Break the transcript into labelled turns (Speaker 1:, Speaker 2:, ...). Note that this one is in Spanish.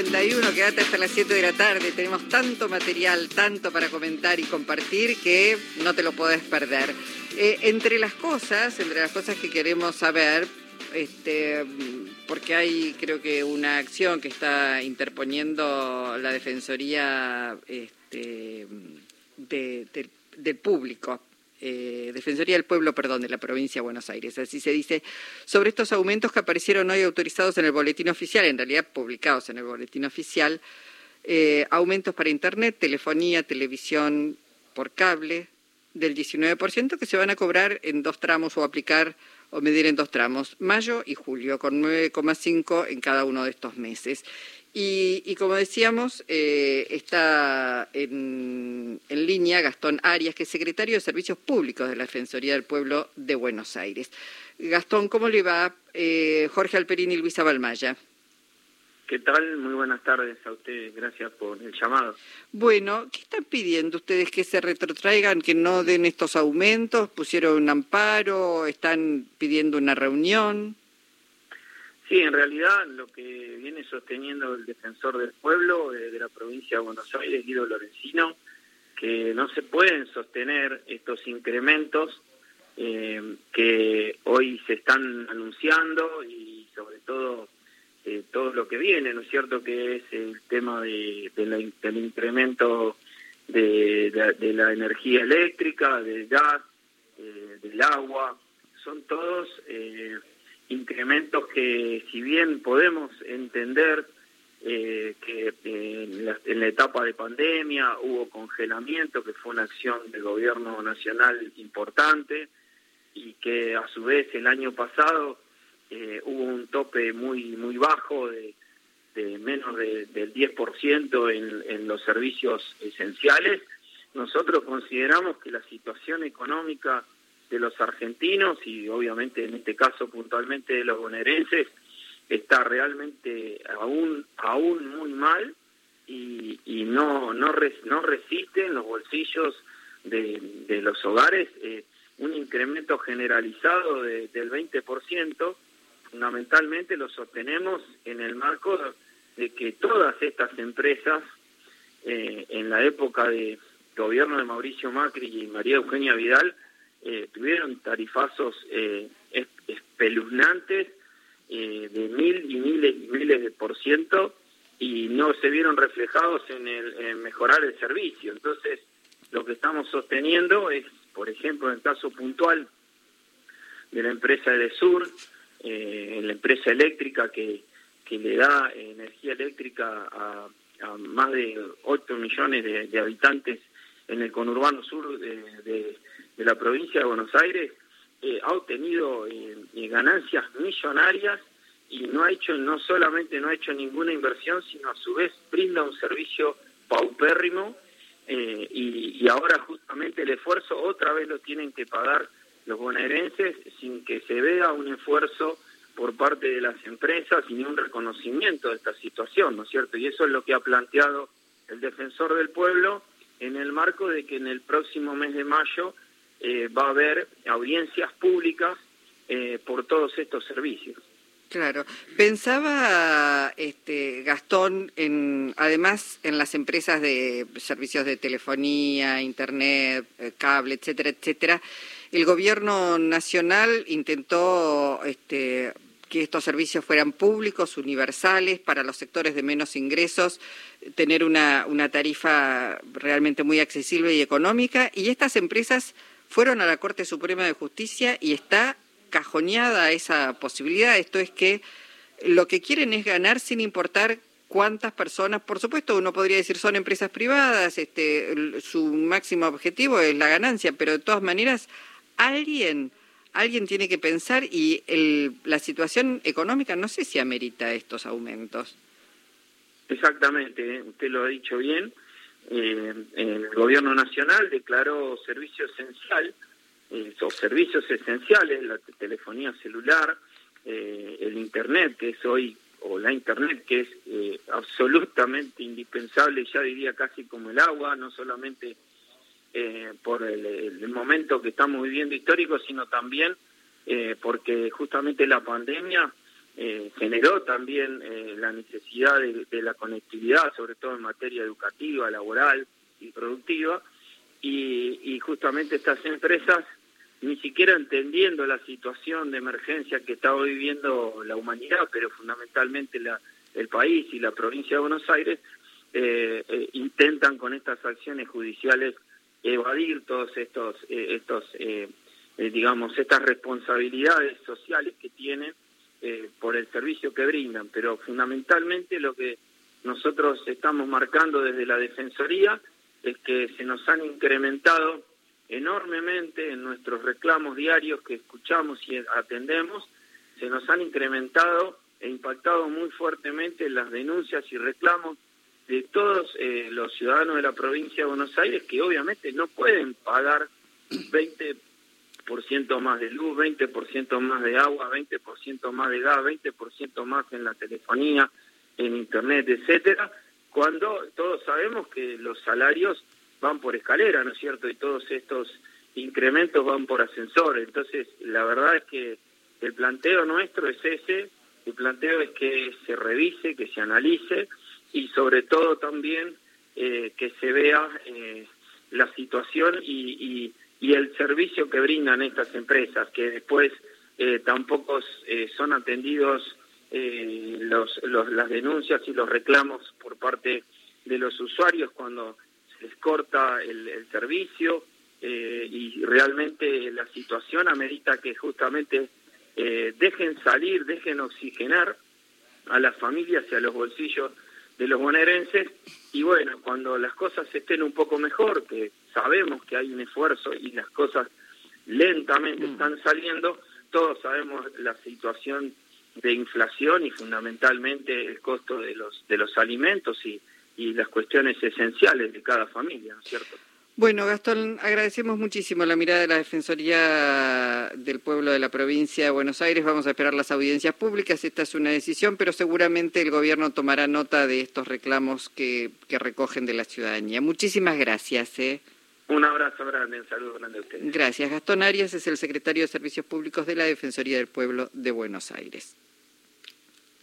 Speaker 1: 11:51, quédate hasta las 7 de la tarde. Tenemos tanto material, tanto para comentar y compartir que no te lo podés perder. Entre las cosas que queremos saber, porque hay creo que una acción que está interponiendo la Defensoría del Público, Defensoría del Pueblo, de la provincia de Buenos Aires, así se dice, sobre estos aumentos que aparecieron hoy autorizados en el boletín oficial, en realidad publicados en el boletín oficial, aumentos para internet, telefonía, televisión por cable, del 19%, que se van a cobrar en 2 tramos o aplicar o medir en 2 tramos, mayo y julio, con 9,5 en cada uno de estos meses. Y como decíamos, está en línea Gastón Arias, que es secretario de Servicios Públicos de la Defensoría del Pueblo de Buenos Aires. Gastón, ¿cómo le va? Jorge Alperín y Luisa Balmaya.
Speaker 2: ¿Qué tal? Muy buenas tardes a ustedes, gracias por el llamado.
Speaker 1: Bueno, ¿qué están pidiendo ustedes? ¿Que se retrotraigan, que no den estos aumentos? ¿Pusieron un amparo? ¿Están pidiendo una reunión?
Speaker 2: Sí, en realidad lo que viene sosteniendo el defensor del pueblo de la provincia de Buenos Aires, Guido Lorenzino, que no se pueden sostener estos incrementos que hoy se están anunciando y sobre todo todo lo que viene, ¿no es cierto?, que es el tema del incremento de la energía eléctrica, del gas, del agua. Son todos incrementos que, si bien podemos entender que en la etapa de pandemia hubo congelamiento, que fue una acción del gobierno nacional importante, y que a su vez el año pasado hubo un tope muy bajo de menos del 10% en los servicios esenciales. Nosotros consideramos que la situación económica de los argentinos, y obviamente en este caso puntualmente de los bonaerenses, está realmente aún muy mal y no resisten los bolsillos de los hogares un incremento generalizado del 20%. Fundamentalmente lo sostenemos en el marco de que todas estas empresas, en la época de gobierno de Mauricio Macri y María Eugenia Vidal, tuvieron tarifazos espeluznantes de miles de por ciento, y no se vieron reflejados en mejorar el servicio. Entonces, lo que estamos sosteniendo es, por ejemplo, en el caso puntual de la empresa Edesur, la empresa eléctrica que le da energía eléctrica a más de 8 millones de habitantes en el conurbano sur de la provincia de Buenos Aires, ha obtenido ganancias millonarias y no solamente no ha hecho ninguna inversión, sino a su vez brinda un servicio paupérrimo, y ahora justamente el esfuerzo otra vez lo tienen que pagar los bonaerenses sin que se vea un esfuerzo por parte de las empresas y ni un reconocimiento de esta situación, ¿no es cierto? Y eso es lo que ha planteado el defensor del pueblo en el marco de que en el próximo mes de mayo va a haber audiencias públicas por todos estos servicios.
Speaker 1: Claro. Pensaba, Gastón, además en las empresas de servicios de telefonía, internet, cable, etcétera, etcétera. El gobierno nacional intentó que estos servicios fueran públicos, universales, para los sectores de menos ingresos, tener una tarifa realmente muy accesible y económica, y estas empresas fueron a la Corte Suprema de Justicia y está cajoneada esa posibilidad. Esto es que lo que quieren es ganar sin importar cuántas personas. Por supuesto, uno podría decir son empresas privadas, su máximo objetivo es la ganancia, pero de todas maneras alguien tiene que pensar, y la situación económica no sé si amerita estos aumentos.
Speaker 2: Exactamente, usted lo ha dicho bien. El gobierno nacional declaró servicio esencial, o servicios esenciales, la telefonía celular, el internet, que es hoy, o la internet, que es absolutamente indispensable, ya diría casi como el agua, no solamente por el momento que estamos viviendo histórico, sino también porque justamente la pandemia generó también la necesidad de la conectividad, sobre todo en materia educativa, laboral y productiva, y justamente estas empresas, ni siquiera entendiendo la situación de emergencia que estaba viviendo la humanidad, pero fundamentalmente el país y la provincia de Buenos Aires, intentan con estas acciones judiciales evadir todos digamos, estas responsabilidades sociales que tienen por el servicio que brindan. Pero fundamentalmente lo que nosotros estamos marcando desde la Defensoría es que se nos han incrementado enormemente en nuestros reclamos diarios que escuchamos y atendemos, se nos han incrementado e impactado muy fuertemente las denuncias y reclamos de todos los ciudadanos de la provincia de Buenos Aires, que obviamente no pueden pagar 20% más de luz, 20% más de agua, 20% más de gas, 20% más en la telefonía, en internet, etcétera, cuando todos sabemos que los salarios van por escalera, ¿no es cierto? Y todos estos incrementos van por ascensor. Entonces, la verdad es que el planteo nuestro es ese, el planteo es que se revise, que se analice y sobre todo también que se vea la situación y el servicio que brindan estas empresas, que después tampoco son atendidos las denuncias y los reclamos por parte de los usuarios cuando se les corta el servicio y realmente la situación amerita que justamente dejen salir, dejen oxigenar a las familias y a los bolsillos de los bonaerenses, y bueno, cuando las cosas estén un poco mejor, que sabemos que hay un esfuerzo y las cosas lentamente están saliendo, todos sabemos la situación de inflación y fundamentalmente el costo de los alimentos y las cuestiones esenciales de cada familia, ¿no es cierto?
Speaker 1: Bueno, Gastón, agradecemos muchísimo la mirada de la Defensoría del Pueblo de la Provincia de Buenos Aires. Vamos a esperar las audiencias públicas. Esta es una decisión, pero seguramente el gobierno tomará nota de estos reclamos que recogen de la ciudadanía. Muchísimas gracias.
Speaker 2: Un abrazo grande, un saludo grande a ustedes.
Speaker 1: Gracias. Gastón Arias es el secretario de Servicios Públicos de la Defensoría del Pueblo de Buenos Aires.